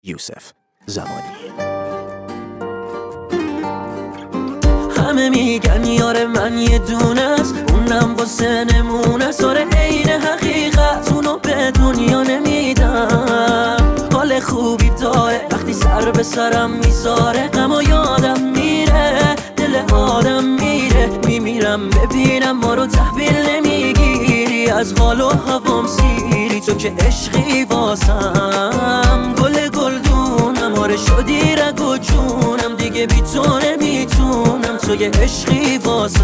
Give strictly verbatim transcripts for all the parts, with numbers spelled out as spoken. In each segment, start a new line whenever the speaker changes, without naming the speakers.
یوسف زمانی.
همه میگن یار من یه دونه است، اونم واسه نمونه ساره عین حقیقت، اونو به دنیا نمیدم. حال خوبی داره وقتی سر به سرم میذاره، غم و یادم میره، دل آدم میره. میمیرم ببینم ما رو تحویل نمیگیری، از حال و هوام سیری. تو که عشقی واسم گل گلدونم، آره شدی رگ و جونم، دیگه بی تو نمیتونم. تو یه عشقی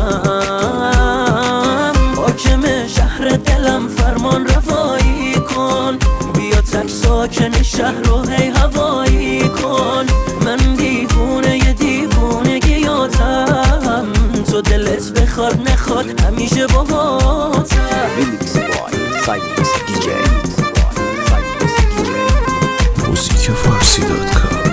واسم حاکم شهر دلم، فرمان روایی کن. بیا تک ساکن شهر رو هی هوایی کن. من دیوونه یه دیوونگیاتم، تو دلت بخواد نخواد همیشه باهاتم.
ریمیکس بای سایمکس دی جی. موسیقی فارسی دات کام.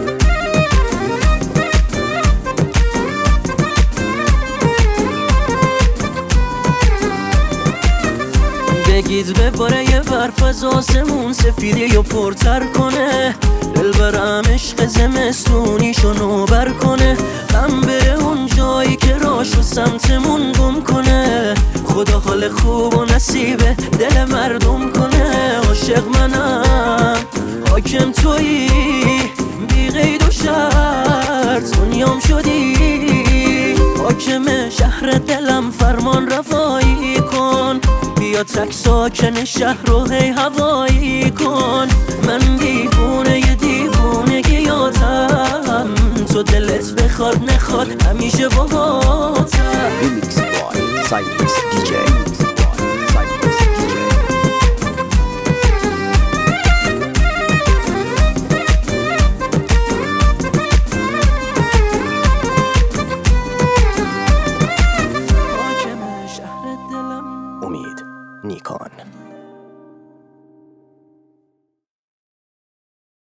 بگید بباره یه برف از آسمون، سفیدی و پرتر کنه. دل برم عشق زمستونیشو نوبر کنه. غم بره اون جایی که راشو سمتمون گم کنه. خدا حال خوب و نصیبه دل مردم کنه. عاشق منم حاکم تویی، بی قید و شرط دنیام شدی. حاکم شهر دلم فرمان روایی کن. بیا تک ساکن شهر رو هی هوایی کن. من دیوونه یه دیوونگیاتم، تو دلت بخواد نخواد همیشه باهاتم.
ریمیکس بای سایمکس دی جی.